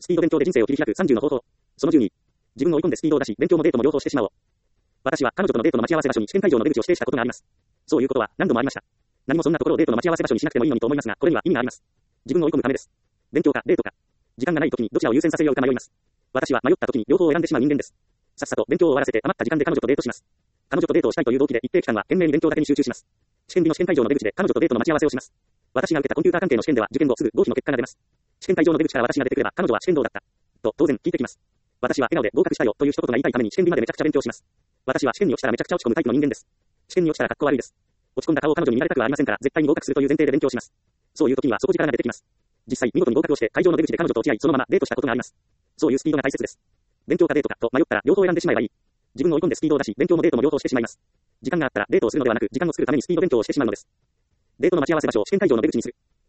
スピード勉強で人生を切り開く30の方法。その12。自分を追い込んでスピードを出し、勉強もデートも両方してしまおう。私は彼女とのデートの待ち合わせ場所に試験会場の出口を指定したことがあります。そういうことは何度もありました。何もそんなところをデートの待ち合わせ場所にしなくてもいいのにと思いますが、これには意味があります。自分を追い込むためです。勉強かデートか。時間がない時にどちらを優先させようか迷います。私は迷った時に両方を選んでしまう人間です。さっさと勉強を終わらせて余った時間で彼女とデートします。彼女とデートをしたいという動機で一定期間は懸命に勉強だけに集中します。試験日の試験会場の出口で彼女とデートの待ち合わせをします。私が受けたコンピューター関係の試験では受験後すぐ合否の結果が出ます。試験会場の出口から私が出てくれば彼女は試験どうだったと当然聞いてきます。私は笑顔で合格したよという一言が言いたいために試験日までめちゃくちゃ勉強します。私は試験に落ちたらめちゃくちゃ落ち込むタイプの人間です。試験に落ちたら格好悪いです。落ち込んだ顔を彼女に見られたくはありませんから絶対に合格するという前提で勉強します。そういう時には底力が出てきます。実際見事に合格をして会場の出口で彼女と落ち合いそのままデートしたことがあります。そういうスピードが大切です。勉強かデートかと迷ったら両方選んでしまえばいい。自分を追い込んでスピードを出し勉強もデートも両方してしまいます。時間があったらデートをするのではなく時間を作るためにスピード勉強をしてしまうのです。デートの待ち合わせ場所を試験会場の出口にする。